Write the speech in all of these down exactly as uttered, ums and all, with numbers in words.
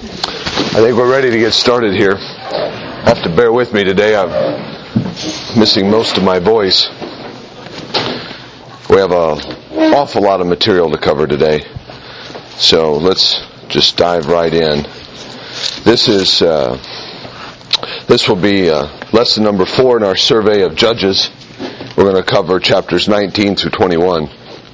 I think we're ready to get started here. You have to bear with me today. I'm missing most of my voice. We have an awful lot of material to cover today. So let's just dive right in. This is uh, this will be uh, lesson number four in our survey of Judges. We're going to cover chapters nineteen through twenty-one.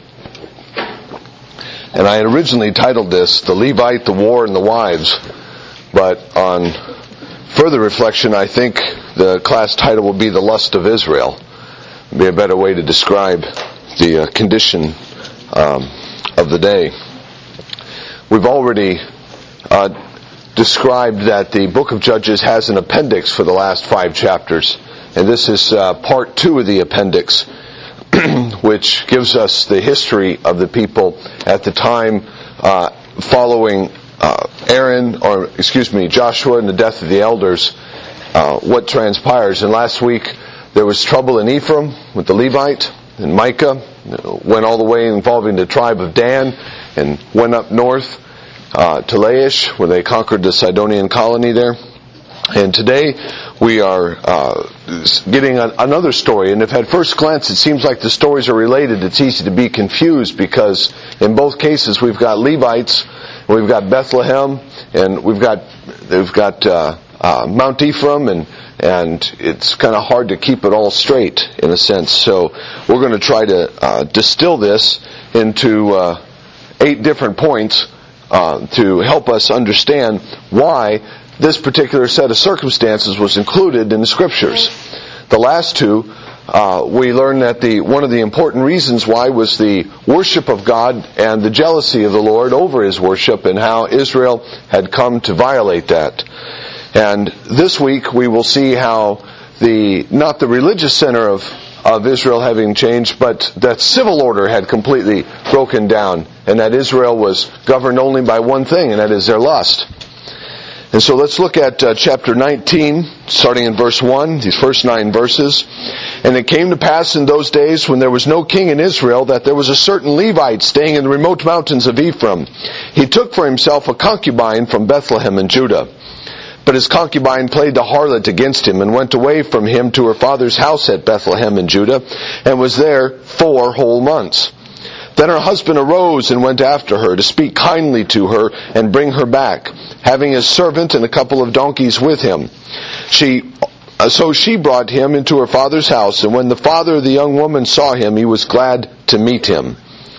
And I had originally titled this, The Levite, the War, and the Wives. But on further reflection, I think the class title will be The Lust of Israel. It'd be a better way to describe the uh, condition um, of the day. We've already uh, described that the book of Judges has an appendix for the last five chapters. And this is uh, part two of the appendix, which gives us the history of the people at the time uh, following uh, Aaron, or excuse me, Joshua and the death of the elders, uh, what transpires. And last week there was trouble in Ephraim with the Levite, and Micah went all the way involving the tribe of Dan and went up north uh, to Laish, where they conquered the Sidonian colony there. And today we are uh, getting a, another story, and if at first glance it seems like the stories are related, it's easy to be confused because in both cases we've got Levites, we've got Bethlehem, and we've got we've got uh, uh, Mount Ephraim, and and it's kind of hard to keep it all straight in a sense. So we're going to try to uh, distill this into uh, eight different points uh, to help us understand why this particular set of circumstances was included in the Scriptures. The last two, uh, we learned that the one of the important reasons why was the worship of God and the jealousy of the Lord over His worship, and how Israel had come to violate that. And this week we will see how the not the religious center of of Israel having changed, but that civil order had completely broken down, and that Israel was governed only by one thing, and that is their lust. And so let's look at uh, chapter nineteen, starting in verse one, these first nine verses. And it came to pass in those days when there was no king in Israel that there was a certain Levite staying in the remote mountains of Ephraim. He took for himself a concubine from Bethlehem in Judah. But his concubine played the harlot against him and went away from him to her father's house at Bethlehem in Judah, and was there four whole months. Then her husband arose and went after her to speak kindly to her and bring her back, having his servant and a couple of donkeys with him. She, uh, so she brought him into her father's house, and when the father of the young woman saw him, he was glad to meet him.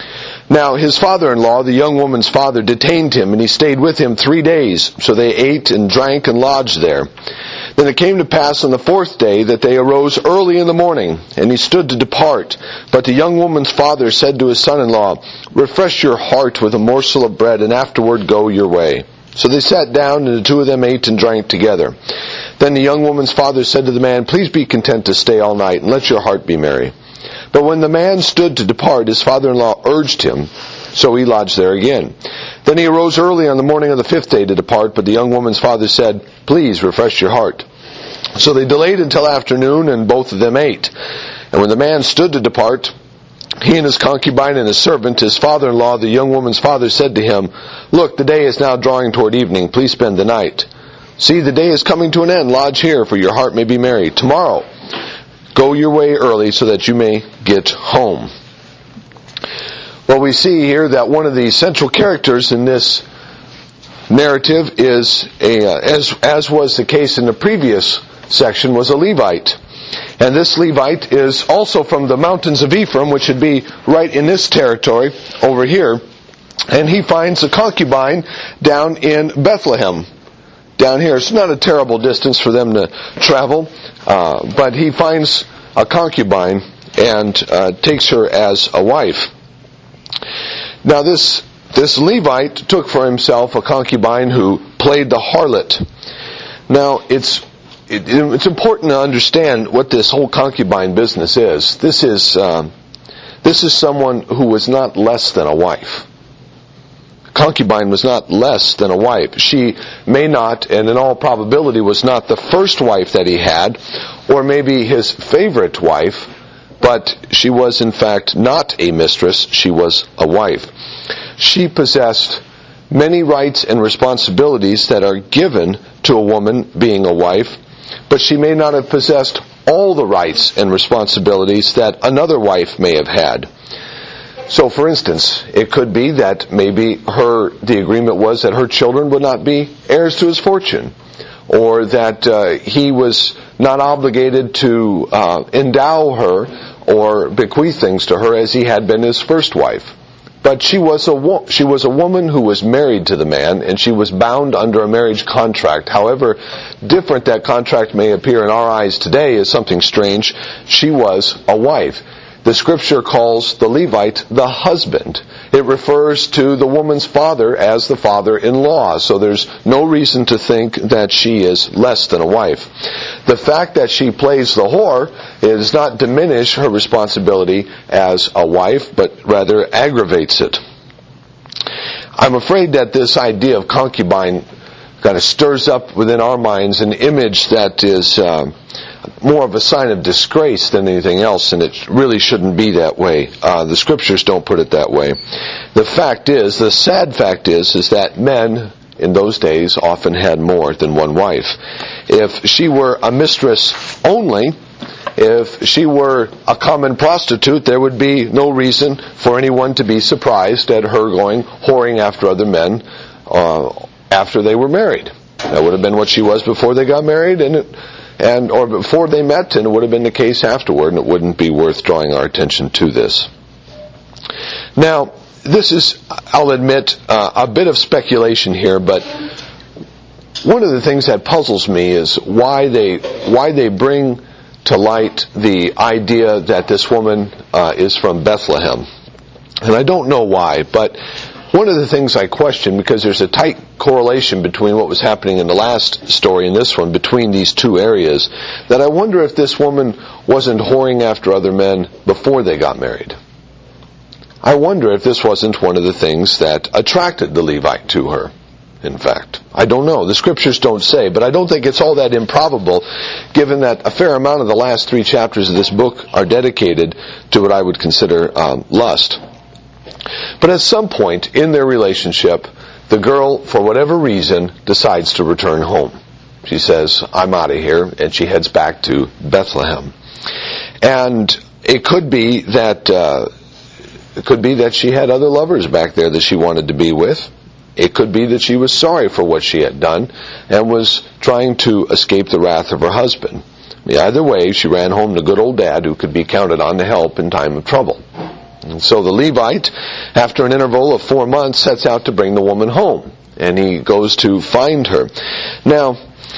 Now his father-in-law, the young woman's father, detained him, and he stayed with him three days. So they ate and drank and lodged there. Then it came to pass on the fourth day that they arose early in the morning, and he stood to depart. But the young woman's father said to his son-in-law, "Refresh your heart with a morsel of bread, and afterward go your way." So they sat down, and the two of them ate and drank together. Then the young woman's father said to the man, "Please be content to stay all night, and let your heart be merry." But when the man stood to depart, his father-in-law urged him, so he lodged there again. Then he arose early on the morning of the fifth day to depart, but the young woman's father said, "Please refresh your heart." So they delayed until afternoon, and both of them ate. And when the man stood to depart, he and his concubine and his servant, his father-in-law, the young woman's father, said to him, "Look, the day is now drawing toward evening. Please spend the night. See, the day is coming to an end. Lodge here, for your heart may be merry. Tomorrow, go your way early so that you may get home." Well, we see here that one of the central characters in this narrative is, a, uh, as, as was the case in the previous section, was a Levite. And this Levite is also from the mountains of Ephraim, which would be right in this territory over here. And he finds a concubine down in Bethlehem. Down here. It's not a terrible distance for them to travel, uh, but he finds a concubine and uh, takes her as a wife. Now this this Levite took for himself a concubine who played the harlot. Now it's it, it's important to understand what this whole concubine business is. This is uh, this is someone who was not less than a wife. Concubine was not less than a wife. She may not, and in all probability was not the first wife that he had, or maybe his favorite wife, but she was in fact not a mistress, she was a wife. She possessed many rights and responsibilities that are given to a woman being a wife, but she may not have possessed all the rights and responsibilities that another wife may have had. So, for instance, it could be that maybe her the agreement was that her children would not be heirs to his fortune, or that uh, he was not obligated to uh, endow her or bequeath things to her as he had been his first wife. But she was a wo- she was a woman who was married to the man, and she was bound under a marriage contract. However different that contract may appear in our eyes today as something strange, she was a wife. The Scripture calls the Levite the husband. It refers to the woman's father as the father-in-law, so there's no reason to think that she is less than a wife. The fact that she plays the whore does not diminish her responsibility as a wife, but rather aggravates it. I'm afraid that this idea of concubine kind of stirs up within our minds an image that is uh, more of a sign of disgrace than anything else, and it really shouldn't be that way. Uh, the Scriptures don't put it that way. The fact is, the sad fact is, is that men in those days often had more than one wife. If she were a mistress only, if she were a common prostitute, there would be no reason for anyone to be surprised at her going whoring after other men uh, after they were married. That would have been what she was before they got married, and it, and or before they met, and it would have been the case afterward, and it wouldn't be worth drawing our attention to this. Now, this is, I'll admit, uh, a bit of speculation here, but one of the things that puzzles me is why they why they bring to light the idea that this woman uh, is from Bethlehem. And I don't know why, but one of the things I question, because there's a tight correlation between what was happening in the last story and this one, between these two areas, that I wonder if this woman wasn't whoring after other men before they got married. I wonder if this wasn't one of the things that attracted the Levite to her, in fact. I don't know. The Scriptures don't say, but I don't think it's all that improbable, given that a fair amount of the last three chapters of this book are dedicated to what I would consider um, lust. But at some point in their relationship, the girl, for whatever reason, decides to return home. She says, I'm out of here, and she heads back to Bethlehem. And it could be that uh, it could be that she had other lovers back there that she wanted to be with. It could be that she was sorry for what she had done and was trying to escape the wrath of her husband. Either way, she ran home to good old dad, who could be counted on to help in time of trouble. And so the Levite, after an interval of four months, sets out to bring the woman home, and he goes to find her. Now,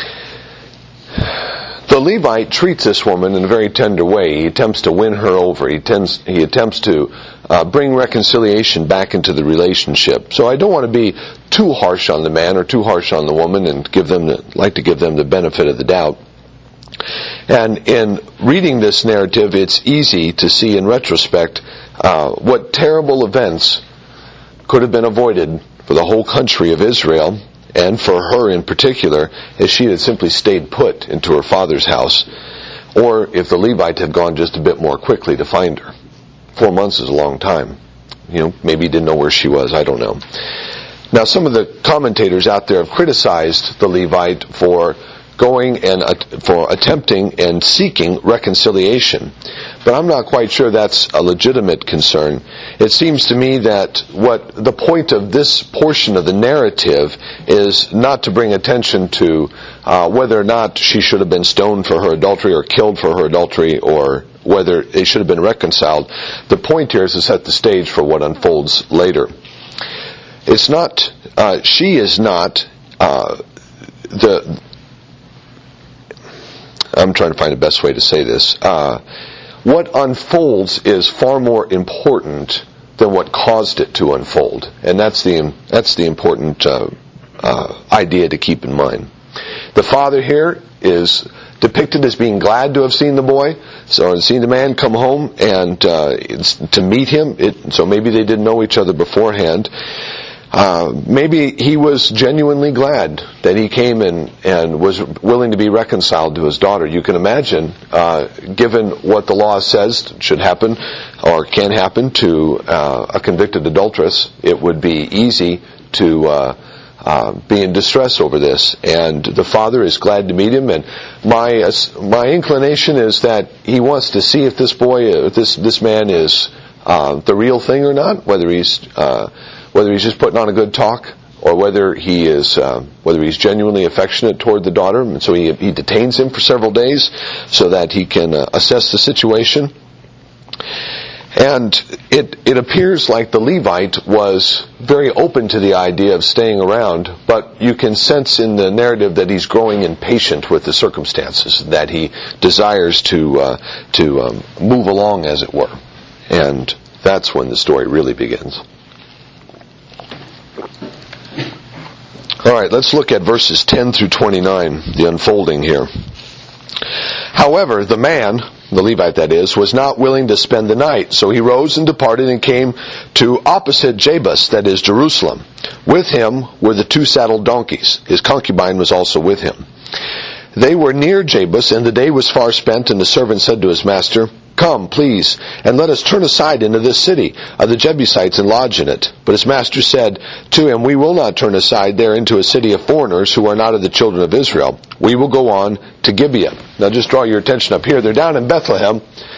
the Levite treats this woman in a very tender way. He attempts to win her over. He, tends, he attempts to uh, bring reconciliation back into the relationship. So I don't want to be too harsh on the man or too harsh on the woman, and give them the, like to give them the benefit of the doubt. And in reading this narrative, it's easy to see in retrospect uh, what terrible events could have been avoided for the whole country of Israel, and for her in particular, if she had simply stayed put into her father's house, or if the Levite had gone just a bit more quickly to find her. Four months is a long time. You know, maybe he didn't know where she was, I don't know. Now, some of the commentators out there have criticized the Levite for going and uh, for attempting and seeking reconciliation. But I'm not quite sure that's a legitimate concern. It seems to me that what the point of this portion of the narrative is not to bring attention to uh, whether or not she should have been stoned for her adultery or killed for her adultery, or whether they should have been reconciled. The point here is to set the stage for what unfolds later. It's not, uh, she is not uh, the I'm trying to find the best way to say this. Uh, what unfolds is far more important than what caused it to unfold, and that's the that's the important uh, uh, idea to keep in mind. The father here is depicted as being glad to have seen the boy, so seen the man come home and uh, it's, to meet him. It, so maybe they didn't know each other beforehand. Uh, maybe he was genuinely glad that he came and, and was willing to be reconciled to his daughter. You can imagine, uh, given what the law says should happen or can happen to uh, a convicted adulteress, it would be easy to uh, uh, be in distress over this. And the father is glad to meet him. And my uh, my inclination is that he wants to see if this boy, if this this man is uh, the real thing or not. Whether he's uh, whether he's just putting on a good talk, or whether he is uh, whether he's genuinely affectionate toward the daughter. And so he he detains him for several days so that he can uh, assess the situation. And it it appears like the Levite was very open to the idea of staying around, but you can sense in the narrative that he's growing impatient with the circumstances, that he desires to uh, to um, move along, as it were. And that's when the story really begins. All right, let's look at verses ten through twenty-nine, the unfolding here. However, the man, the Levite that is, was not willing to spend the night. So he rose and departed and came to opposite Jebus, that is Jerusalem. With him were the two saddled donkeys. His concubine was also with him. They were near Jebus, and the day was far spent, and the servant said to his master, "Come, please, and let us turn aside into this city of the Jebusites and lodge in it." But his master said to him, "We will not turn aside there into a city of foreigners who are not of the children of Israel. We will go on to Gibeah." Now just draw your attention up here. They're down in Bethlehem,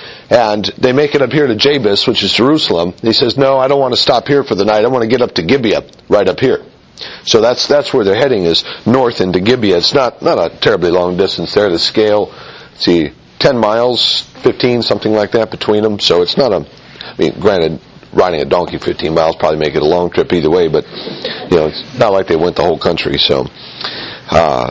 and they make it up here to Jebus, which is Jerusalem. He says, "No, I don't want to stop here for the night. I want to get up to Gibeah, right up here." So that's that's where they're heading, is north into Gibeah. It's not, not a terribly long distance there to scale. See, ten miles, fifteen, something like that between them. So it's not a, I mean, granted, riding a donkey fifteen miles probably make it a long trip either way, but, you know, it's not like they went the whole country. So, uh,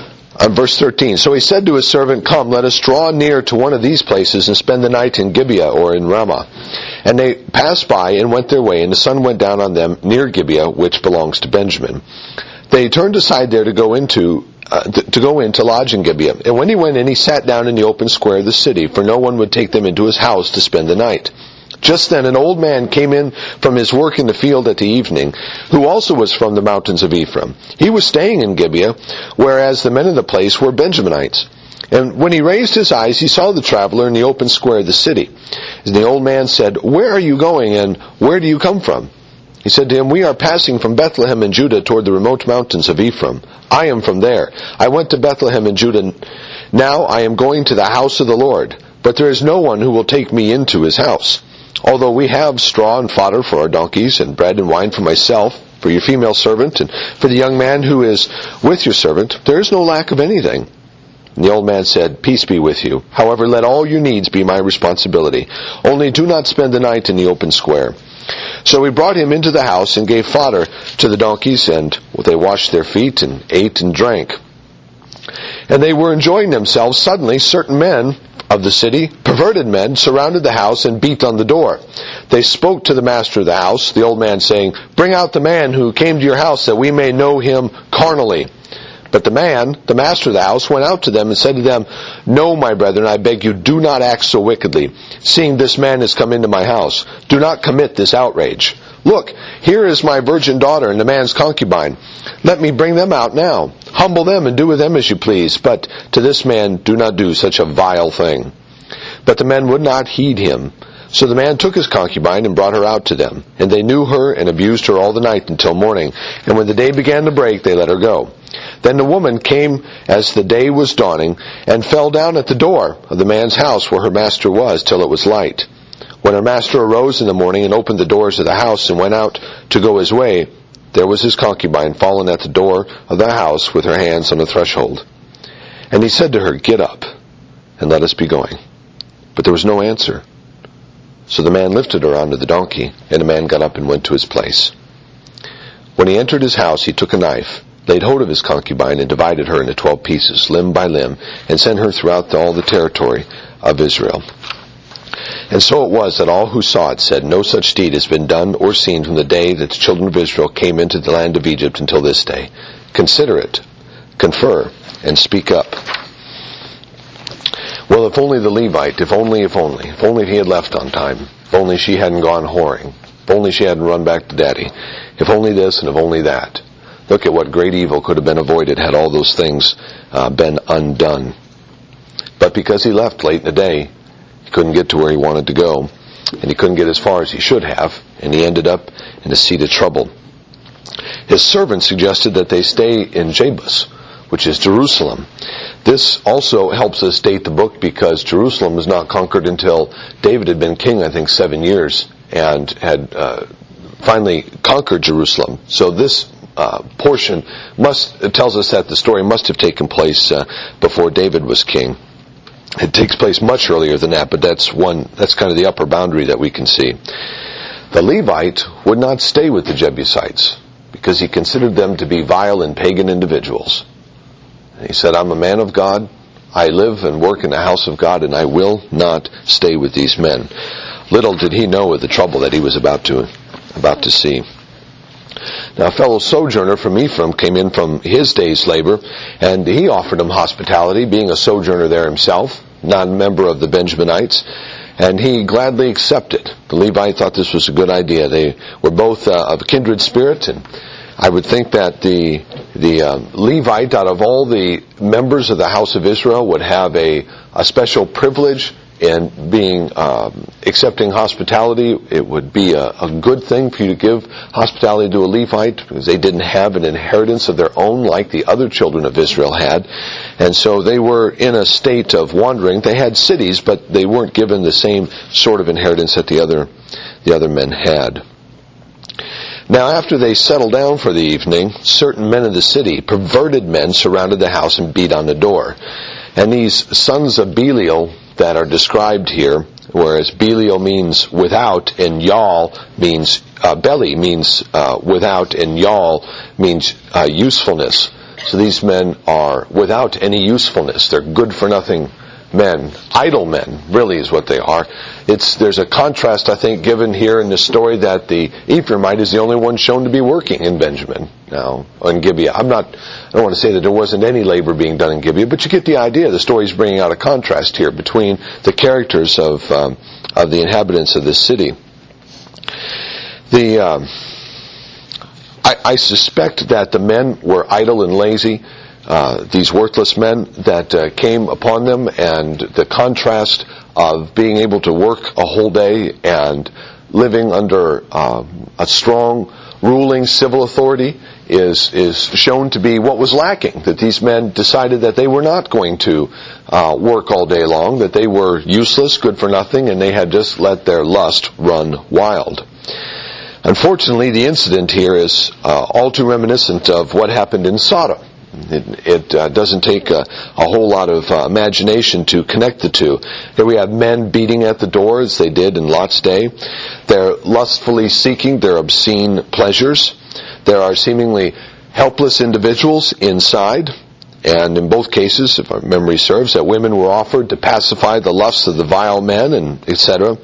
on verse thirteen, so he said to his servant, "Come, let us draw near to one of these places and spend the night in Gibeah or in Ramah." And they passed by and went their way, and the sun went down on them near Gibeah, which belongs to Benjamin. They turned aside there to go into Uh, to go in to lodge in Gibeah. And when he went in, he sat down in the open square of the city, for no one would take them into his house to spend the night. Just then an old man came in from his work in the field at the evening, who also was from the mountains of Ephraim. He was staying in Gibeah, whereas the men of the place were Benjaminites. And when he raised his eyes, he saw the traveler in the open square of the city. And the old man said, "Where are you going, and where do you come from?" He said to him, "We are passing from Bethlehem in Judah toward the remote mountains of Ephraim. I am from there. I went to Bethlehem in Judah. Now I am going to the house of the Lord, but there is no one who will take me into his house. Although we have straw and fodder for our donkeys, and bread and wine for myself, for your female servant, and for the young man who is with your servant, there is no lack of anything." And the old man said, "Peace be with you. However, let all your needs be my responsibility. Only do not spend the night in the open square." So we brought him into the house and gave fodder to the donkeys, and they washed their feet and ate and drank. And they were enjoying themselves. Suddenly certain men of the city, perverted men, surrounded the house and beat on the door. They spoke to the master of the house, the old man, saying, "Bring out the man who came to your house, that we may know him carnally." But the man, the master of the house, went out to them and said to them, "No, my brethren, I beg you, do not act so wickedly. Seeing this man has come into my house, do not commit this outrage. Look, here is my virgin daughter and the man's concubine. Let me bring them out now. Humble them and do with them as you please. But to this man do not do such a vile thing." But the men would not heed him. So the man took his concubine and brought her out to them. And they knew her and abused her all the night until morning. And when the day began to break, they let her go. Then the woman came as the day was dawning, and fell down at the door of the man's house where her master was, till it was light. When her master arose in the morning and opened the doors of the house and went out to go his way, there was his concubine fallen at the door of the house with her hands on the threshold. And he said to her, "Get up, and let us be going." But there was no answer. So the man lifted her onto the donkey, and the man got up and went to his place. When he entered his house, he took a knife, laid hold of his concubine, and divided her into twelve pieces, limb by limb, and sent her throughout all the territory of Israel. And so it was that all who saw it said, "No such deed has been done or seen from the day that the children of Israel came into the land of Egypt until this day. Consider it, confer, and speak up." Well, if only the Levite, if only, if only, if only he had left on time, if only she hadn't gone whoring, if only she hadn't run back to daddy, if only this and if only that. Look at what great evil could have been avoided had all those things uh, been undone. But because he left late in the day, he couldn't get to where he wanted to go, and he couldn't get as far as he should have, and he ended up in a seat of trouble. His servant suggested that they stay in Jebus, which is Jerusalem. This also helps us date the book because Jerusalem was not conquered until David had been king, I think, seven years and had uh, finally conquered Jerusalem. So this uh, portion must it tells us that the story must have taken place uh, before David was king. It takes place much earlier than that, but that's one that's kind of the upper boundary that we can see. The Levite would not stay with the Jebusites because he considered them to be vile and pagan individuals. He said, I'm a man of God. I live and work in the house of God, and I will not stay with these men. Little did he know of the trouble that he was about to about to see. Now, a fellow sojourner from Ephraim came in from his day's labor, and he offered him hospitality, being a sojourner there himself, not a member of the Benjaminites, and he gladly accepted. The Levite thought this was a good idea. They were both uh, of kindred spirit, and I would think that the the um, Levite, out of all the members of the house of Israel, would have a, a special privilege in being um, accepting hospitality. It would be a, a good thing for you to give hospitality to a Levite because they didn't have an inheritance of their own like the other children of Israel had. And so they were in a state of wandering. They had cities, but they weren't given the same sort of inheritance that the other the other men had. Now, after they settled down for the evening, certain men of the city, perverted men, surrounded the house and beat on the door. And these sons of Belial that are described here, whereas Belial means without and Yael means, uh, belly means uh, without and Yael means uh, usefulness. So these men are without any usefulness. They're good for nothing men, idle men, really is what they are. It's there's a contrast, I think, given here in the story that the Ephraimite is the only one shown to be working in Benjamin now in Gibeah. I'm not, I don't want to say that there wasn't any labor being done in Gibeah, but you get the idea. The story's bringing out a contrast here between the characters of um, of the inhabitants of this city. The um, I, I suspect that the men were idle and lazy. Uh, these worthless men that uh, came upon them, and the contrast of being able to work a whole day and living under uh, a strong ruling civil authority is is shown to be what was lacking. That these men decided that they were not going to uh, work all day long, that they were useless, good for nothing, and they had just let their lust run wild. Unfortunately, the incident here is uh, all too reminiscent of what happened in Sodom. It, it uh, doesn't take a, a whole lot of uh, imagination to connect the two. Here we have men beating at the door as they did in Lot's day. They're lustfully seeking their obscene pleasures. There are seemingly helpless individuals inside. And in both cases, if our memory serves, that women were offered to pacify the lusts of the vile men, and et cetera.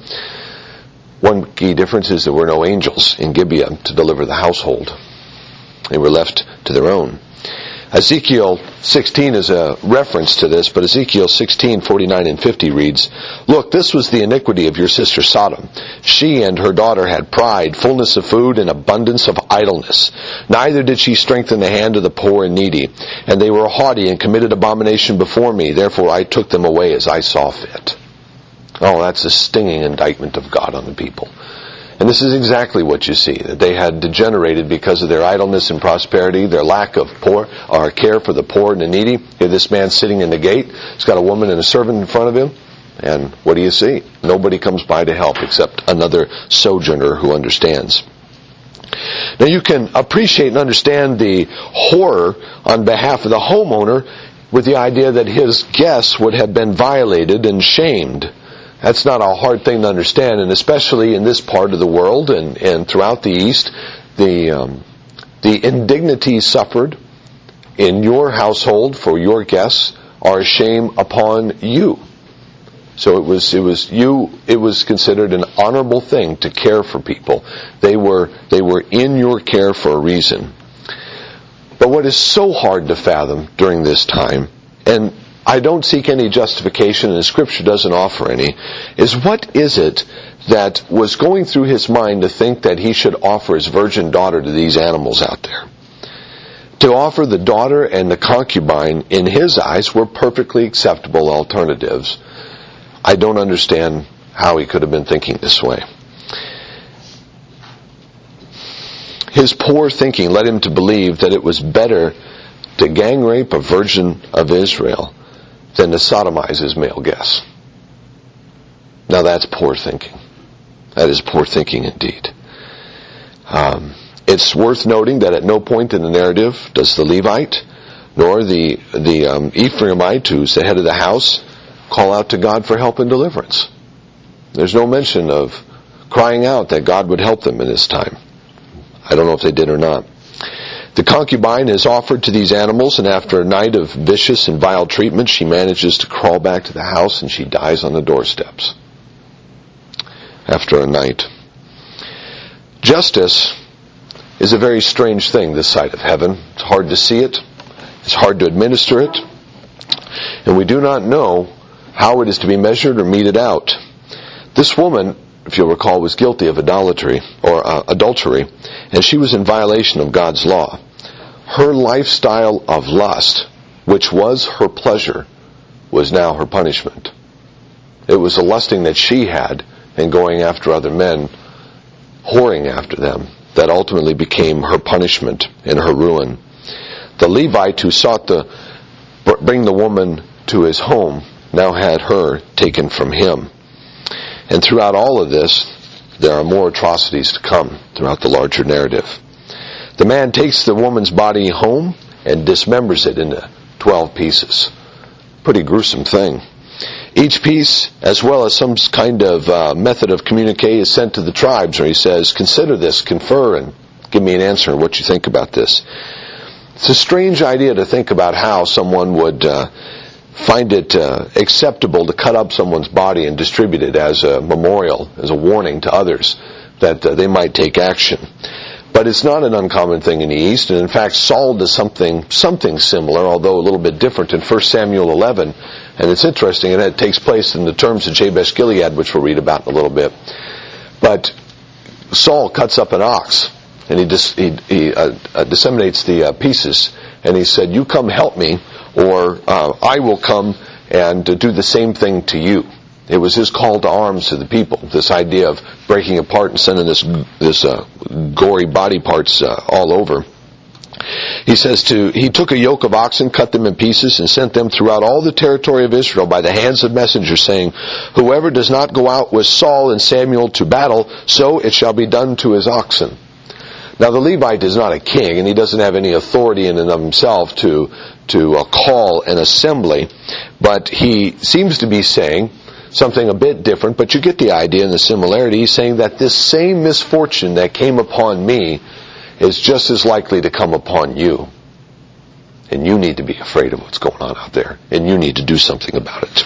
One key difference is there were no angels in Gibeah to deliver the household. They were left to their own. Ezekiel sixteen is a reference to this, but Ezekiel sixteen, forty-nine and fifty reads, Look, this was the iniquity of your sister Sodom. She and her daughter had pride, fullness of food, and abundance of idleness. Neither did she strengthen the hand of the poor and needy. And they were haughty and committed abomination before me. Therefore I took them away as I saw fit. Oh, that's a stinging indictment of God on the people. And this is exactly what you see, that they had degenerated because of their idleness and prosperity, their lack of poor or care for the poor and the needy. Here this man sitting in the gate, he's got a woman and a servant in front of him, and what do you see? Nobody comes by to help except another sojourner who understands. Now you can appreciate and understand the horror on behalf of the homeowner with the idea that his guests would have been violated and shamed. That's not a hard thing to understand, and especially in this part of the world and, and throughout the East, the um, the indignities suffered in your household for your guests are a shame upon you. So it was it was you it was considered an honorable thing to care for people. They were they were in your care for a reason. But what is so hard to fathom during this time, and I don't seek any justification, and the Scripture doesn't offer any, is what is it that was going through his mind to think that he should offer his virgin daughter to these animals out there? To offer the daughter and the concubine, in his eyes, were perfectly acceptable alternatives. I don't understand how he could have been thinking this way. His poor thinking led him to believe that it was better to gang rape a virgin of Israel than to sodomize his male guests. Now that's poor thinking. That is poor thinking indeed. Um, it's worth noting that at no point in the narrative does the Levite nor the the um, Ephraimite, who's the head of the house, call out to God for help and deliverance. There's no mention of crying out that God would help them in this time. I don't know if they did or not. The concubine is offered to these animals, and after a night of vicious and vile treatment, she manages to crawl back to the house, and she dies on the doorsteps. After a night. Justice is a very strange thing this side of heaven. It's hard to see it. It's hard to administer it. And we do not know how it is to be measured or meted out. This woman, if you'll recall, was guilty of idolatry or uh, adultery, and she was in violation of God's law. Her lifestyle of lust, which was her pleasure, was now her punishment. It was the lusting that she had and going after other men, whoring after them, that ultimately became her punishment and her ruin. The Levite who sought to bring the woman to his home now had her taken from him. And throughout all of this, there are more atrocities to come throughout the larger narrative. The man takes the woman's body home and dismembers it into twelve pieces. Pretty gruesome thing. Each piece, as well as some kind of uh, method of communique, is sent to the tribes, where he says, consider this, confer, and give me an answer on what you think about this. It's a strange idea to think about how someone would uh, find it uh, acceptable to cut up someone's body and distribute it as a memorial, as a warning to others that uh, they might take action. But it's not an uncommon thing in the East, and in fact Saul does something something similar, although a little bit different, in First Samuel eleven. And it's interesting, and it takes place in the terms of Jabesh Gilead, which we'll read about in a little bit. But Saul cuts up an ox, and he, dis, he, he uh, uh, disseminates the uh, pieces, and he said, you come help me, or uh, I will come and uh, do the same thing to you. It was his call to arms to the people, this idea of breaking apart and sending this this uh, gory body parts uh, all over. He says to, he took a yoke of oxen, cut them in pieces, and sent them throughout all the territory of Israel by the hands of messengers, saying, whoever does not go out with Saul and Samuel to battle, so it shall be done to his oxen. Now the Levite is not a king, and he doesn't have any authority in and of himself to, to uh, call an assembly, but he seems to be saying something a bit different, but you get the idea and the similarity. He's saying that this same misfortune that came upon me is just as likely to come upon you. And you need to be afraid of what's going on out there. And you need to do something about it.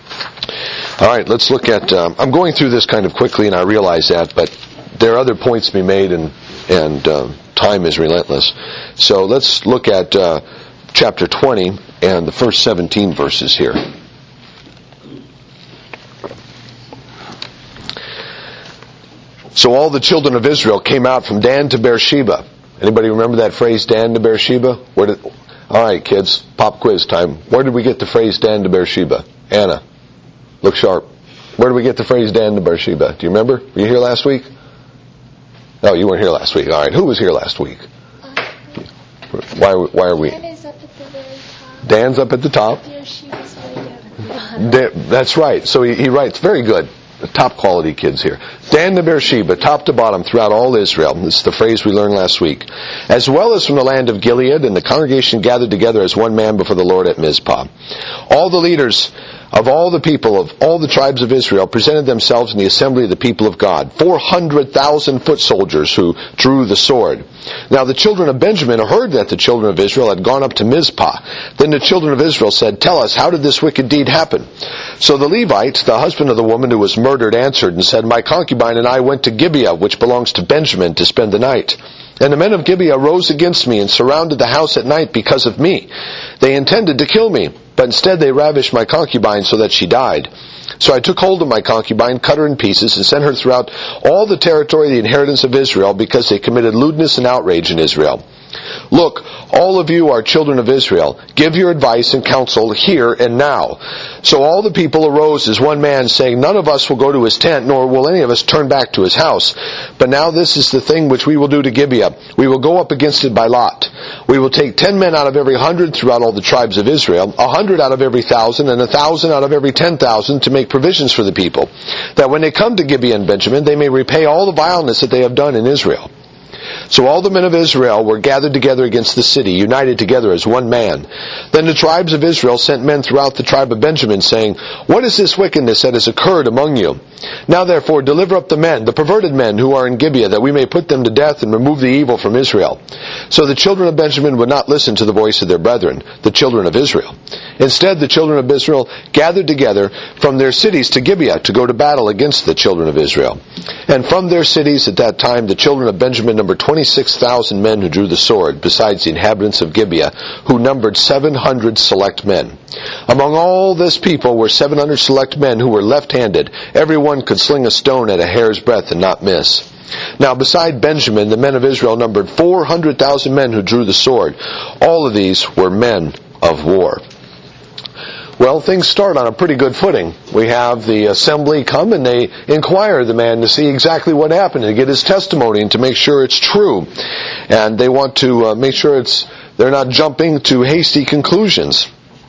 All right, let's look at... Um, I'm going through this kind of quickly, and I realize that, but there are other points to be made, and, and um, time is relentless. So let's look at uh, chapter twenty and the first seventeen verses here. So all the children of Israel came out from Dan to Beersheba. Anybody remember that phrase, Dan to Beersheba? Where did? All right, kids, pop quiz time. Where did we get the phrase Dan to Beersheba? Anna, look sharp. Where did we get the phrase Dan to Beersheba? Do you remember? Were you here last week? No, you weren't here last week. All right, who was here last week? Why? Why are we? Dan is up at the very top. Dan's up at the top. Beersheba's way down at the bottom. That's right. So he, he writes, very good. Top quality kids here. Dan to Beersheba, top to bottom, throughout all Israel. This is the phrase we learned last week. As well as from the land of Gilead, and the congregation gathered together as one man before the Lord at Mizpah. All the leaders of all the people of all the tribes of Israel presented themselves in the assembly of the people of God. Four hundred thousand foot soldiers who drew the sword. Now the children of Benjamin heard that the children of Israel had gone up to Mizpah. Then the children of Israel said, tell us, how did this wicked deed happen? So the Levite, the husband of the woman who was murdered, answered and said, my concubine and I went to Gibeah, which belongs to Benjamin, to spend the night. And the men of Gibeah rose against me and surrounded the house at night because of me. They intended to kill me, but instead they ravished my concubine so that she died. So I took hold of my concubine, cut her in pieces, and sent her throughout all the territory of the inheritance of Israel, because they committed lewdness and outrage in Israel. Look, all of you are children of Israel. Give your advice and counsel here and now. So all the people arose as one man, saying, None of us will go to his tent, nor will any of us turn back to his house. But now this is the thing which we will do to Gibeah. We will go up against it by lot. We will take ten men out of every hundred throughout all the tribes of Israel, a hundred out of every thousand, and a thousand out of every ten thousand, to make provisions for the people, that when they come to Gibeah and Benjamin, they may repay all the vileness that they have done in Israel. So all the men of Israel were gathered together against the city, united together as one man. Then the tribes of Israel sent men throughout the tribe of Benjamin, saying, What is this wickedness that has occurred among you? Now therefore deliver up the men, the perverted men who are in Gibeah, that we may put them to death and remove the evil from Israel. So the children of Benjamin would not listen to the voice of their brethren, the children of Israel. Instead, the children of Israel gathered together from their cities to Gibeah to go to battle against the children of Israel. And from their cities at that time, the children of Benjamin numbered twenty-six thousand men who drew the sword, besides the inhabitants of Gibeah, who numbered seven hundred select men. Among all this people were seven hundred select men who were left-handed. Every one could sling a stone at a hair's breadth and not miss. Now beside Benjamin, the men of Israel numbered four hundred thousand men who drew the sword. All of these were men of war. Well, things start on a pretty good footing. We have the assembly come and they inquire the man to see exactly what happened and to get his testimony and to make sure it's true. And they want to uh, make sure it's they're not jumping to hasty conclusions.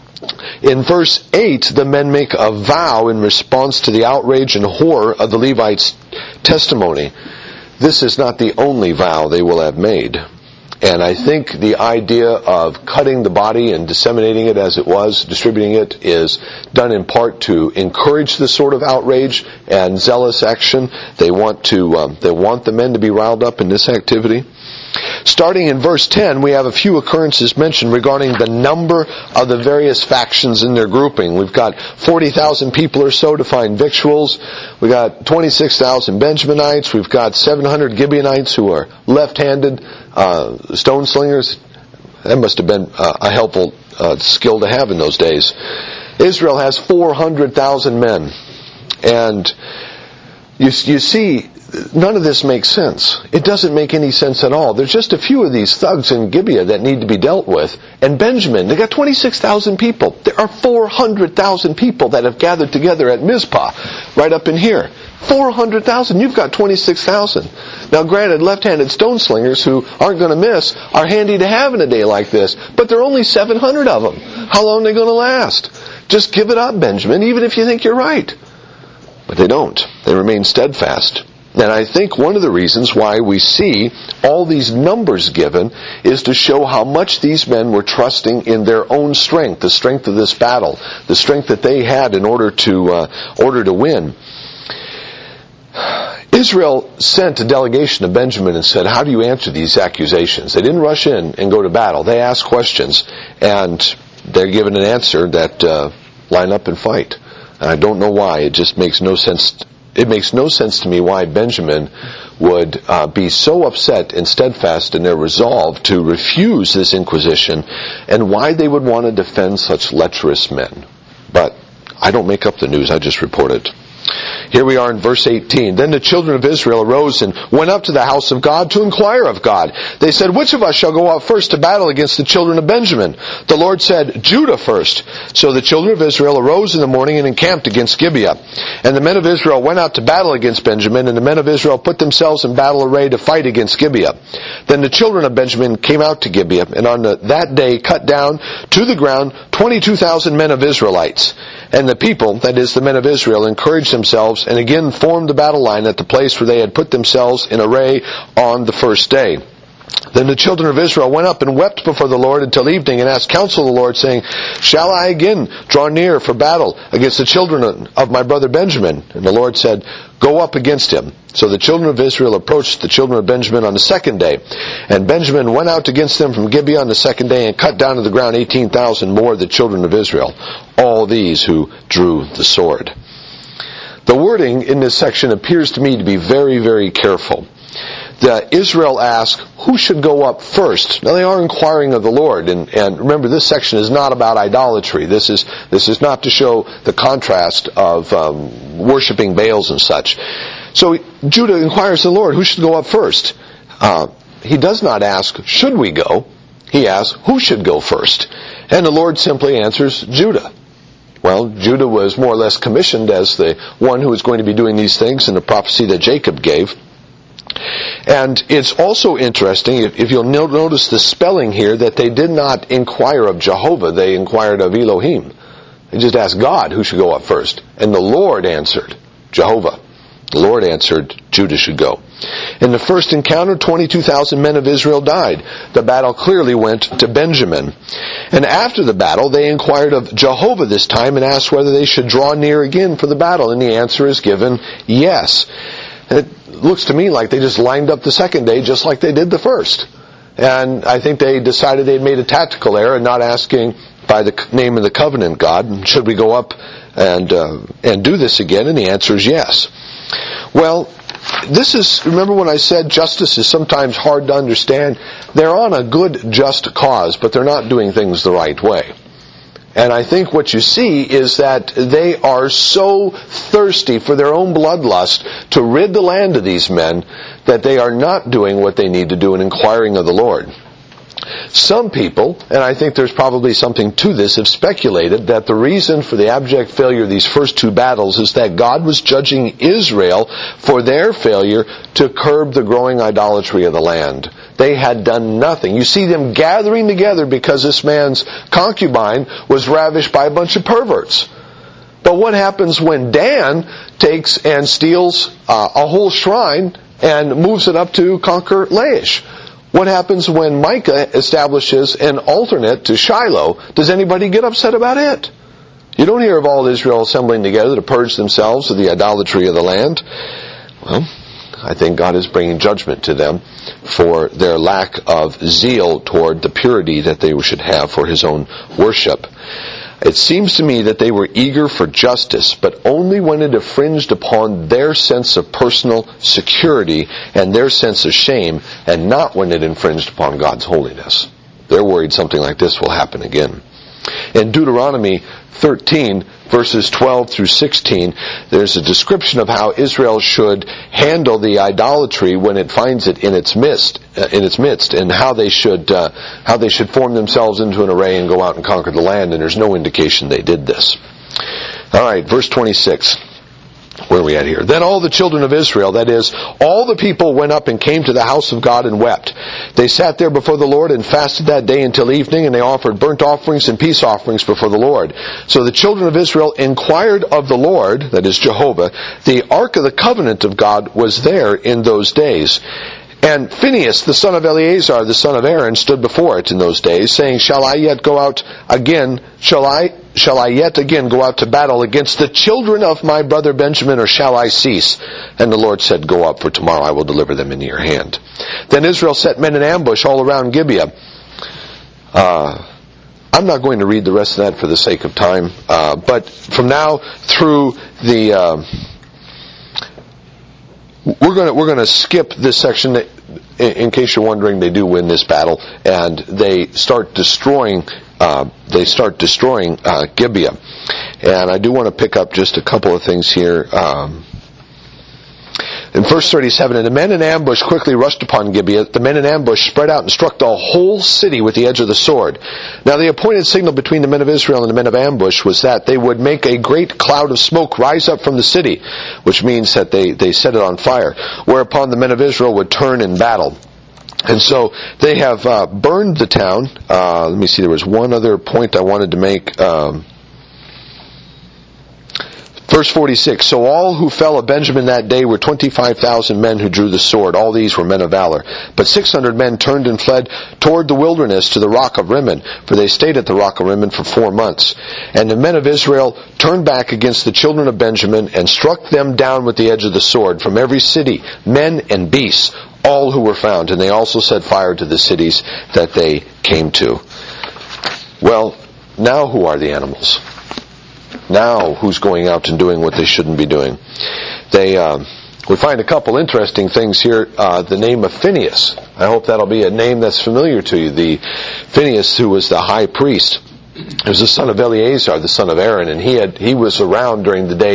In verse eight, the men make a vow in response to the outrage and horror of the Levites' testimony. This is not the only vow they will have made. And I think the idea of cutting the body and disseminating it as it was, distributing it, is done in part to encourage this sort of outrage and zealous action. They want to, um, they want the men to be riled up in this activity. Starting in verse ten, we have a few occurrences mentioned regarding the number of the various factions in their grouping. We've got forty thousand people or so to find victuals. We've got twenty-six thousand Benjaminites. We've got seven hundred Gibeonites who are left-handed, uh, stone slingers. That must have been uh, a helpful uh, skill to have in those days. Israel has four hundred thousand men. And you, you see, none of this makes sense. It doesn't make any sense at all. There's just a few of these thugs in Gibeah that need to be dealt with. And Benjamin, they got twenty-six thousand people. There are four hundred thousand people that have gathered together at Mizpah, right up in here. four hundred thousand. You've got twenty-six thousand. Now granted, left-handed stone slingers who aren't going to miss are handy to have in a day like this. But there are only seven hundred of them. How long are they going to last? Just give it up, Benjamin, even if you think you're right. But they don't. They remain steadfast. And I think one of the reasons why we see all these numbers given is to show how much these men were trusting in their own strength, the strength of this battle, the strength that they had in order to uh, order to win. Israel sent a delegation to Benjamin and said, how do you answer these accusations? They didn't rush in and go to battle. They asked questions, and they're given an answer that uh, line up and fight. And I don't know why. It just makes no sense. It makes no sense to me why Benjamin would uh, be so upset and steadfast in their resolve to refuse this inquisition, and why they would want to defend such lecherous men. But I don't make up the news. I just report it. Here we are in verse eighteen. Then the children of Israel arose and went up to the house of God to inquire of God. They said, which of us shall go out first to battle against the children of Benjamin? The Lord said, Judah first. So the children of Israel arose in the morning and encamped against Gibeah. And the men of Israel went out to battle against Benjamin, and the men of Israel put themselves in battle array to fight against Gibeah. Then the children of Benjamin came out to Gibeah, and on the, that day cut down to the ground twenty-two thousand men of Israelites. And the people, that is, the men of Israel, encouraged themselves and again formed the battle line at the place where they had put themselves in array on the first day. Then the children of Israel went up and wept before the Lord until evening, and asked counsel of the Lord, saying, shall I again draw near for battle against the children of my brother Benjamin? And the Lord said, go up against him. So the children of Israel approached the children of Benjamin on the second day. And Benjamin went out against them from Gibeah on the second day, and cut down to the ground eighteen thousand more of the children of Israel, all these who drew the sword. The wording in this section appears to me to be very, very careful. The Israel asks, who should go up first? Now they are inquiring of the Lord, and, and remember, this section is not about idolatry. This is this is not to show the contrast of um, worshiping Baals and such. So Judah inquires of the Lord, who should go up first? Uh, he does not ask, should we go? He asks, who should go first? And the Lord simply answers, Judah. Well, Judah was more or less commissioned as the one who was going to be doing these things in the prophecy that Jacob gave. And it's also interesting, if, if you'll notice the spelling here, that they did not inquire of Jehovah, they inquired of Elohim. They just asked God who should go up first. And the Lord answered, Jehovah. The Lord answered, Judah should go. In the first encounter, twenty-two thousand men of Israel died. The battle clearly went to Benjamin. And after the battle, they inquired of Jehovah this time and asked whether they should draw near again for the battle. And the answer is given, yes. And it looks to me like they just lined up the second day just like they did the first. And I think they decided they'd made a tactical error in not asking by the name of the covenant God, should we go up and uh, and do this again? And the answer is yes. Well, this is, remember when I said justice is sometimes hard to understand? They're on a good, just cause, but they're not doing things the right way. And I think what you see is that they are so thirsty for their own bloodlust to rid the land of these men that they are not doing what they need to do in inquiring of the Lord. Some people, and I think there's probably something to this, have speculated that the reason for the abject failure of these first two battles is that God was judging Israel for their failure to curb the growing idolatry of the land. They had done nothing. You see them gathering together because this man's concubine was ravished by a bunch of perverts. But what happens when Dan takes and steals uh, a whole shrine and moves it up to conquer Laish? What happens when Micah establishes an alternate to Shiloh? Does anybody get upset about it? You don't hear of all Israel assembling together to purge themselves of the idolatry of the land. Well, I think God is bringing judgment to them for their lack of zeal toward the purity that they should have for His own worship. It seems to me that they were eager for justice, but only when it infringed upon their sense of personal security and their sense of shame, and not when it infringed upon God's holiness. They're worried something like this will happen again. In Deuteronomy thirteen, verses twelve through sixteen, there's a description of how Israel should handle the idolatry when it finds it in its midst, uh, in its midst, and how they should uh, how they should form themselves into an array and go out and conquer the land. And there's no indication they did this. All right, verse twenty-six. Where are we at here? Then all the children of Israel, that is, all the people went up and came to the house of God and wept. They sat there before the Lord and fasted that day until evening, and they offered burnt offerings and peace offerings before the Lord. So the children of Israel inquired of the Lord, that is Jehovah. The ark of the covenant of God was there in those days. And Phinehas, the son of Eleazar, the son of Aaron, stood before it in those days, saying, Shall I yet go out again, shall I, shall I yet again go out to battle against the children of my brother Benjamin, or shall I cease? And the Lord said, Go up, for tomorrow I will deliver them into your hand. Then Israel set men in ambush all around Gibeah. Uh, I'm not going to read the rest of that for the sake of time, uh, but from now through the... Uh, We're going to we're going to skip this section. In, in case you're wondering, they do win this battle, and they start destroying. Uh, they start destroying uh, Gibeah, and I do want to pick up just a couple of things here. Um, in verse thirty-seven, and the men in ambush quickly rushed upon Gibeah. The men in ambush spread out and struck the whole city with the edge of the sword. Now the appointed signal between the men of Israel and the men of ambush was that they would make a great cloud of smoke rise up from the city, which means that they, they set it on fire, whereupon the men of Israel would turn in battle. And so they have uh, burned the town. Uh, let me see, there was one other point I wanted to make. Um, Verse forty-six, so all who fell of Benjamin that day were twenty-five thousand men who drew the sword. All these were men of valor. But six hundred men turned and fled toward the wilderness to the rock of Rimmon, for they stayed at the rock of Rimmon for four months. And the men of Israel turned back against the children of Benjamin and struck them down with the edge of the sword from every city, men and beasts, all who were found. And they also set fire to the cities that they came to. Well, now who are the animals? Now, who's going out and doing what they shouldn't be doing? They, uh, we find a couple interesting things here. Uh, the name of Phinehas. I hope that'll be a name that's familiar to you. The Phinehas, who was the high priest, he was the son of Eleazar, the son of Aaron, and he had he was around during the days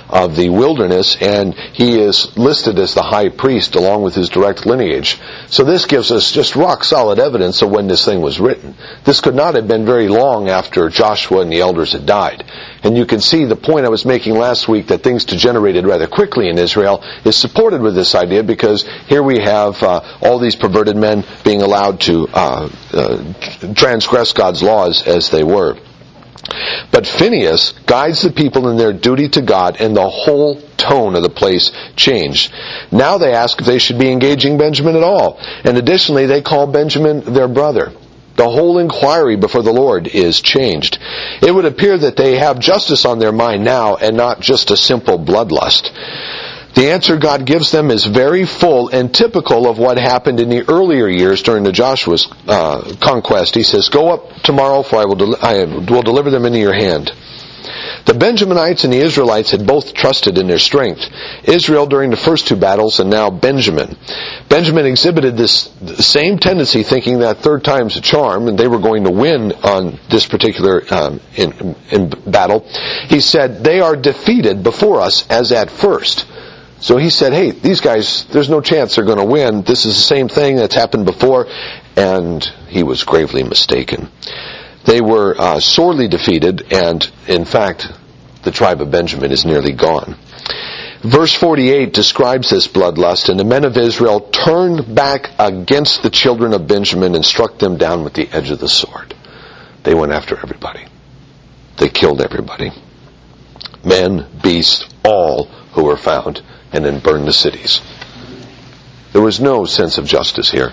of the wilderness, and he is listed as the high priest along with his direct lineage. So this gives us just rock solid evidence of when this thing was written. This could not have been very long after Joshua and the elders had died. And you can see the point I was making last week that things degenerated rather quickly in Israel is supported with this idea, because here we have uh, all these perverted men being allowed to uh, uh, transgress God's laws as they were. But Phinehas guides the people in their duty to God, and the whole tone of the place changed. Now they ask if they should be engaging Benjamin at all. And additionally, they call Benjamin their brother. The whole inquiry before the Lord is changed. It would appear that they have justice on their mind now and not just a simple bloodlust. The answer God gives them is very full and typical of what happened in the earlier years during the Joshua's uh, conquest. He says, "Go up tomorrow, for I will, del- I will deliver them into your hand." The Benjaminites and the Israelites had both trusted in their strength. Israel during the first two battles, and now Benjamin. Benjamin exhibited this same tendency, thinking that third time's a charm, and they were going to win on this particular um, in, in battle. He said, "They are defeated before us as at first." So he said, hey, these guys, there's no chance they're going to win. This is the same thing that's happened before. And he was gravely mistaken. They were uh, sorely defeated, and in fact, the tribe of Benjamin is nearly gone. Verse forty-eight describes this bloodlust, and the men of Israel turned back against the children of Benjamin and struck them down with the edge of the sword. They went after everybody. They killed everybody. Men, beasts, all who were found, and then burned the cities. There was no sense of justice here.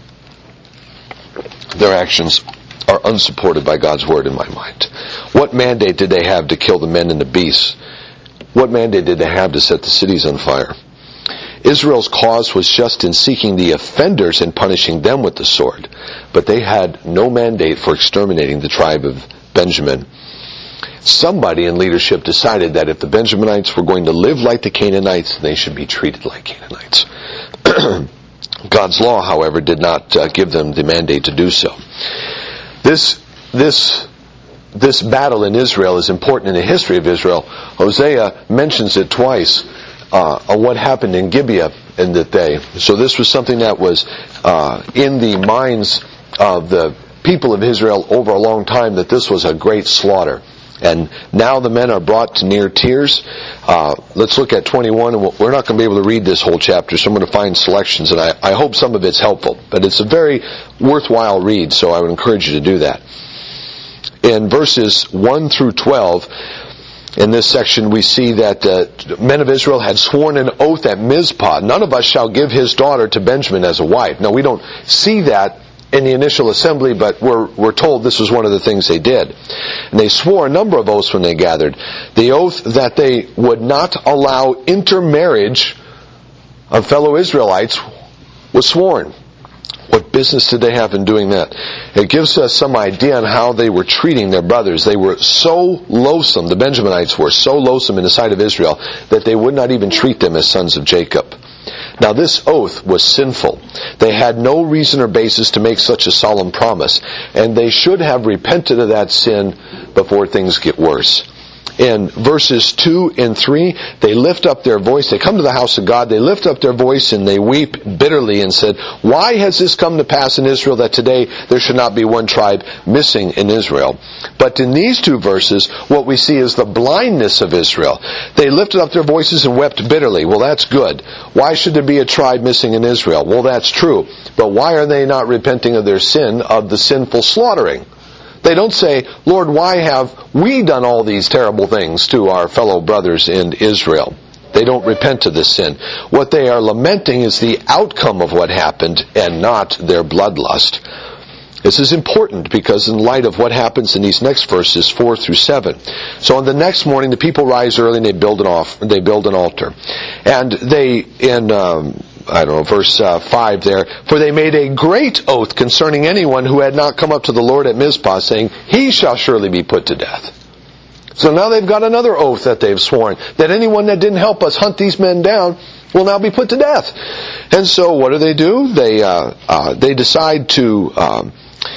Their actions are unsupported by God's word in my mind. What mandate did they have to kill the men and the beasts? What mandate did they have to set the cities on fire? Israel's cause was just in seeking the offenders and punishing them with the sword, but they had no mandate for exterminating the tribe of Benjamin. Somebody in leadership decided that if the Benjaminites were going to live like the Canaanites, they should be treated like Canaanites. God's law, however, did not uh, give them the mandate to do so. This, this, this battle in Israel is important in the history of Israel. Hosea mentions it twice, uh, on what happened in Gibeah in that day. So this was something that was uh, in the minds of the people of Israel over a long time, that this was a great slaughter. And now the men are brought to near tears. Uh, let's look at twenty-one, and we're not going to be able to read this whole chapter, so I'm going to find selections, and I, I hope some of it's helpful. But it's a very worthwhile read, so I would encourage you to do that. In verses one through twelve, in this section we see that the uh, men of Israel had sworn an oath at Mizpah, "None of us shall give his daughter to Benjamin as a wife." Now we don't see that in the initial assembly, but we're, we're told this was one of the things they did. And they swore a number of oaths when they gathered. The oath that they would not allow intermarriage of fellow Israelites was sworn. What business did they have in doing that? It gives us some idea on how they were treating their brothers. They were so loathsome, the Benjaminites were so loathsome in the sight of Israel, that they would not even treat them as sons of Jacob. Now this oath was sinful. They had no reason or basis to make such a solemn promise, and they should have repented of that sin before things get worse. In verses two and three, they lift up their voice. They come to the house of God. They lift up their voice and they weep bitterly and said, "Why has this come to pass in Israel that today there should not be one tribe missing in Israel?" But in these two verses, what we see is the blindness of Israel. They lifted up their voices and wept bitterly. Well, that's good. Why should there be a tribe missing in Israel? Well, that's true. But why are they not repenting of their sin, of the sinful slaughtering? They don't say, "Lord, why have we done all these terrible things to our fellow brothers in Israel?" They don't repent of this sin. What they are lamenting is the outcome of what happened and not their bloodlust. This is important because in light of what happens in these next verses, four through seven. So on the next morning, the people rise early and they build an off, they build an altar. And they, in, um, I don't know, verse uh, five there, "For they made a great oath concerning anyone who had not come up to the Lord at Mizpah, saying, he shall surely be put to death." So now they've got another oath that they've sworn, that anyone that didn't help us hunt these men down will now be put to death. And so what do they do? They, uh, uh, they decide to, um,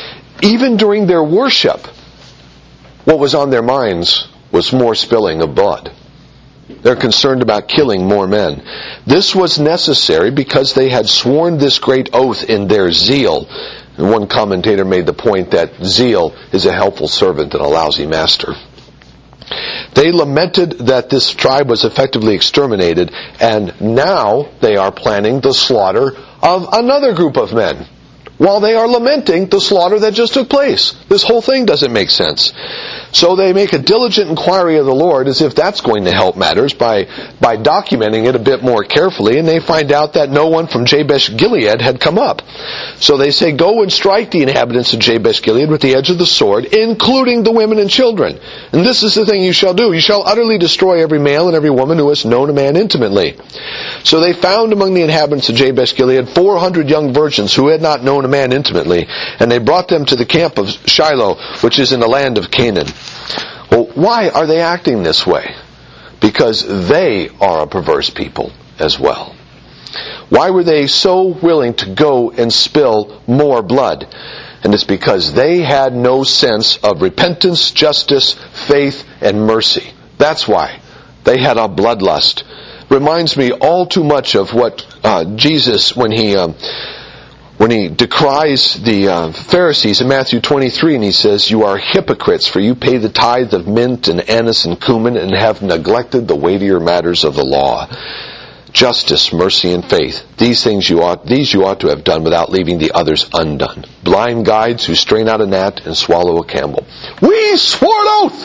even during their worship, what was on their minds was more spilling of blood. They're concerned about killing more men. This was necessary because they had sworn this great oath in their zeal. And one commentator made the point that zeal is a helpful servant and a lousy master. They lamented that this tribe was effectively exterminated, and now they are planning the slaughter of another group of men, while they are lamenting the slaughter that just took place. This whole thing doesn't make sense. So they make a diligent inquiry of the Lord, as if that's going to help matters, by, by documenting it a bit more carefully, and they find out that no one from Jabesh Gilead had come up. So they say, go and strike the inhabitants of Jabesh Gilead with the edge of the sword, including the women and children. And this is the thing you shall do. You shall utterly destroy every male and every woman who has known a man intimately. So they found among the inhabitants of Jabesh Gilead four hundred young virgins who had not known a man intimately, and they brought them to the camp of Shiloh, which is in the land of Canaan. Well, why are they acting this way? Because they are a perverse people as well. Why were they so willing to go and spill more blood? And it's because they had no sense of repentance, justice, faith, and mercy. That's why. They had a bloodlust. Reminds me all too much of what uh, Jesus, when he... Um, When he decries the uh, Pharisees in Matthew twenty-three, and he says, you are hypocrites, for you pay the tithe of mint and anise and cumin, and have neglected the weightier matters of the law. Justice, mercy, and faith. These things you ought, these you ought to have done without leaving the others undone. Blind guides who strain out a gnat and swallow a camel. We swore an oath!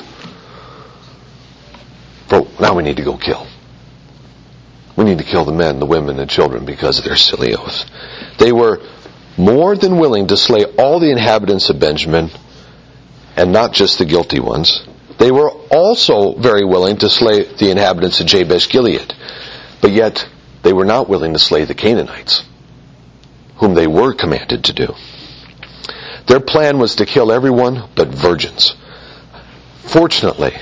For now we need to go kill. We need to kill the men, the women, and children because of their silly oath. They were more than willing to slay all the inhabitants of Benjamin, and not just the guilty ones. They were also very willing to slay the inhabitants of Jabesh Gilead, but yet they were not willing to slay the Canaanites, whom they were commanded to do. Their plan was to kill everyone but virgins. Fortunately,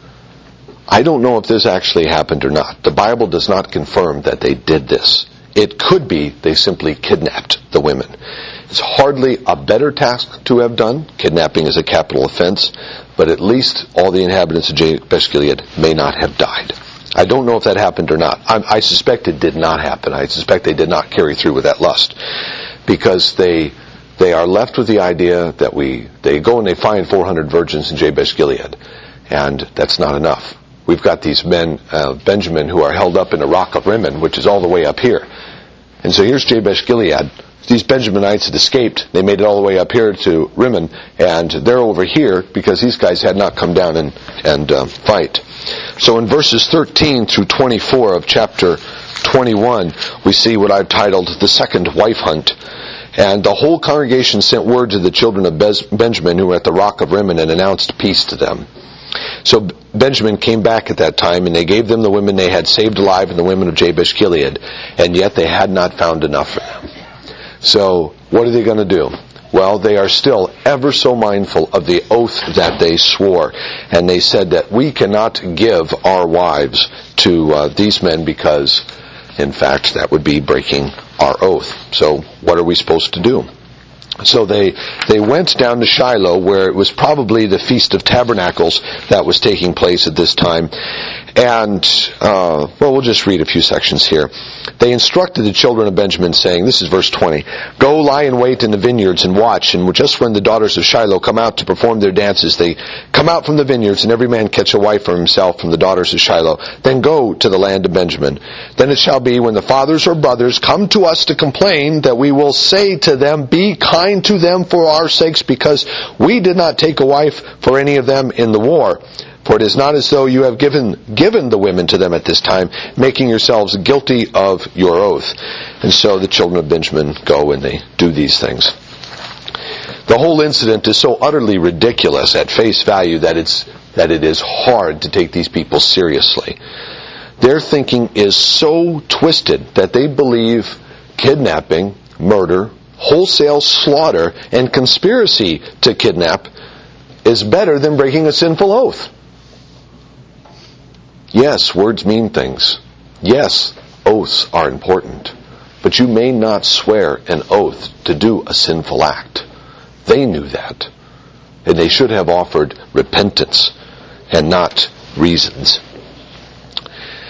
I don't know if this actually happened or not. The Bible does not confirm that they did this. It could be they simply kidnapped the women. It's hardly a better task to have done. Kidnapping is a capital offense, but at least all the inhabitants of Jabesh Gilead may not have died. I don't know if that happened or not. I, I suspect it did not happen. I suspect they did not carry through with that lust, because they they are left with the idea that we they go and they find four hundred virgins in Jabesh Gilead, and that's not enough. We've got these men, uh, Benjamin, who are held up in the rock of Rimmon, which is all the way up here. And so here's Jabesh Gilead. These Benjaminites had escaped. They made it all the way up here to Rimmon, and they're over here because these guys had not come down and, and uh, fight. So in verses thirteen through twenty-four of chapter twenty-one, we see what I've titled the second wife hunt. And the whole congregation sent word to the children of Bez- Benjamin who were at the rock of Rimmon and announced peace to them. So Benjamin came back at that time, and they gave them the women they had saved alive and the women of Jabesh Gilead, and yet they had not found enough for them. So what are they going to do? Well, they are still ever so mindful of the oath that they swore, and they said that we cannot give our wives to uh, these men because, in fact, that would be breaking our oath. So what are we supposed to do? So they they went down to Shiloh, where it was probably the Feast of Tabernacles that was taking place at this time. And, uh, well, we'll just read a few sections here. They instructed the children of Benjamin, saying, this is verse twenty, go lie in wait in the vineyards and watch, and just when the daughters of Shiloh come out to perform their dances, they come out from the vineyards, and every man catch a wife for himself from the daughters of Shiloh. Then go to the land of Benjamin. Then it shall be, when the fathers or brothers come to us to complain, that we will say to them, be kind to them for our sakes, because we did not take a wife for any of them in the war. For it is not as though you have given given the women to them at this time, making yourselves guilty of your oath. And so the children of Benjamin go and they do these things. The whole incident is so utterly ridiculous at face value that it's that it is hard to take these people seriously. Their thinking is so twisted that they believe kidnapping, murder, wholesale slaughter, and conspiracy to kidnap is better than breaking a sinful oath. Yes, words mean things. Yes, oaths are important. But you may not swear an oath to do a sinful act. They knew that. And they should have offered repentance and not reasons.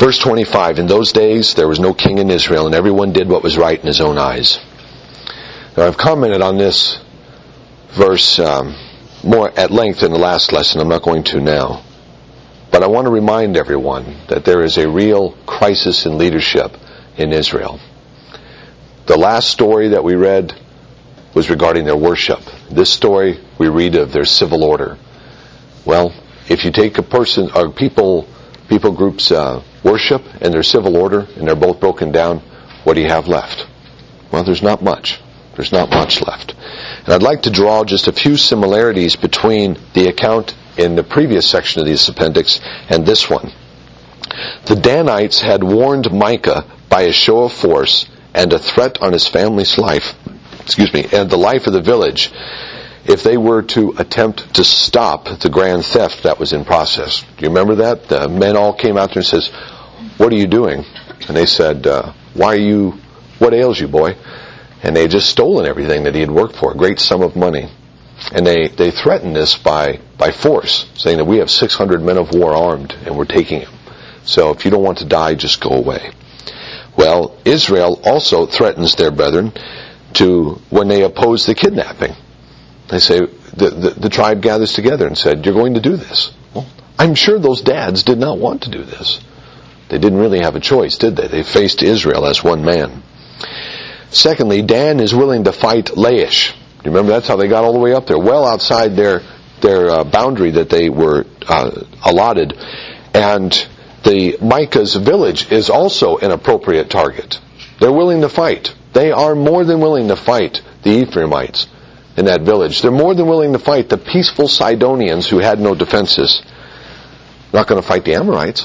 Verse twenty-five, in those days there was no king in Israel, and everyone did what was right in his own eyes. Now I've commented on this verse um, more at length in the last lesson. I'm not going to now. But I want to remind everyone that there is a real crisis in leadership in Israel. The last story that we read was regarding their worship. This story we read of their civil order. Well, if you take a person or people people groups uh, worship and their civil order, and they're both broken down, what do you have left? Well, there's not much. There's not much left. And I'd like to draw just a few similarities between the account in the previous section of this appendix and this one. The Danites had warned Micah by a show of force and a threat on his family's life, excuse me, and the life of the village, if they were to attempt to stop the grand theft that was in process. Do you remember that? The men all came out there and says, "What are you doing?" And they said, uh, "Why are you, what ails you, boy?" And they had just stolen everything that he had worked for, a great sum of money. And they, they threatened this by, by force, saying that we have six hundred men of war armed, and we're taking him. So if you don't want to die, just go away. Well, Israel also threatens their brethren to, when they oppose the kidnapping. They say, the, the, the tribe gathers together and said, "You're going to do this." Well, I'm sure those dads did not want to do this. They didn't really have a choice, did they? They faced Israel as one man. Secondly, Dan is willing to fight Laish. You remember that's how they got all the way up there, well outside their their uh, boundary that they were uh, allotted. And the Micah's village is also an appropriate target. They're willing to fight. They are more than willing to fight the Ephraimites in that village. They're more than willing to fight the peaceful Sidonians who had no defenses. Not going to fight the Amorites.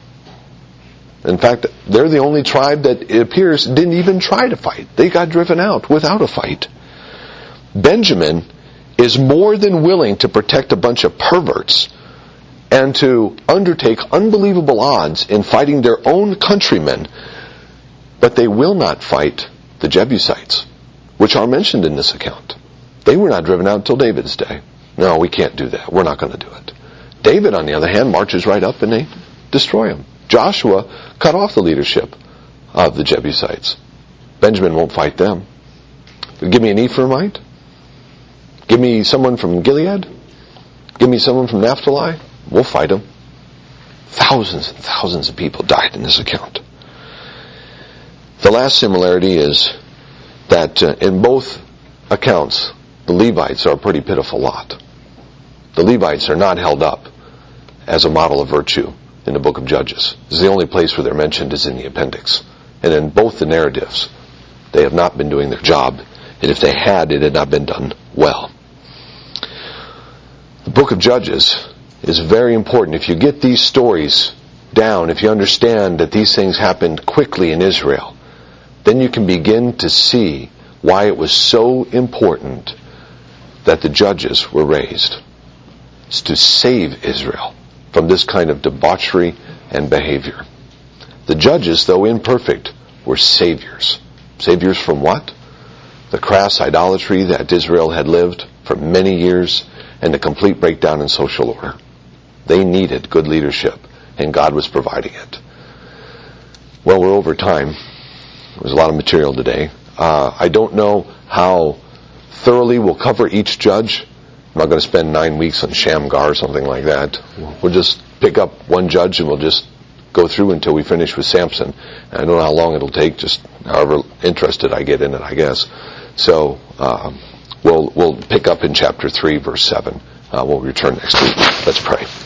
In fact, they're the only tribe that it appears didn't even try to fight. They got driven out without a fight. Benjamin is more than willing to protect a bunch of perverts and to undertake unbelievable odds in fighting their own countrymen, but they will not fight the Jebusites, which are mentioned in this account. They were not driven out until David's day. No, we can't do that. We're not going to do it. David, on the other hand, marches right up and they destroy him. Joshua cut off the leadership of the Jebusites. Benjamin won't fight them. But give me an Ephraimite. Give me someone from Gilead. Give me someone from Naphtali. We'll fight them. Thousands and thousands of people died in this account. The last similarity is that uh, in both accounts, the Levites are a pretty pitiful lot. The Levites are not held up as a model of virtue in the book of Judges. This is the only place where they're mentioned is in the appendix. And in both the narratives, they have not been doing their job. And if they had, it had not been done well. The book of Judges is very important. If you get these stories down, if you understand that these things happened quickly in Israel, then you can begin to see why it was so important that the judges were raised. It's to save Israel from this kind of debauchery and behavior. The judges, though imperfect, were saviors. Saviors from what? The crass idolatry that Israel had lived for many years and the complete breakdown in social order. They needed good leadership, and God was providing it. Well, we're over time. There's a lot of material today. Uh, I don't know how thoroughly we'll cover each judge. I'm not going to spend nine weeks on Shamgar or something like that. We'll just pick up one judge and we'll just go through until we finish with Samson. And I don't know how long it'll take, just however interested I get in it, I guess. So um, we'll we'll pick up in chapter three, verse seven. Uh, we'll return next week. Let's pray.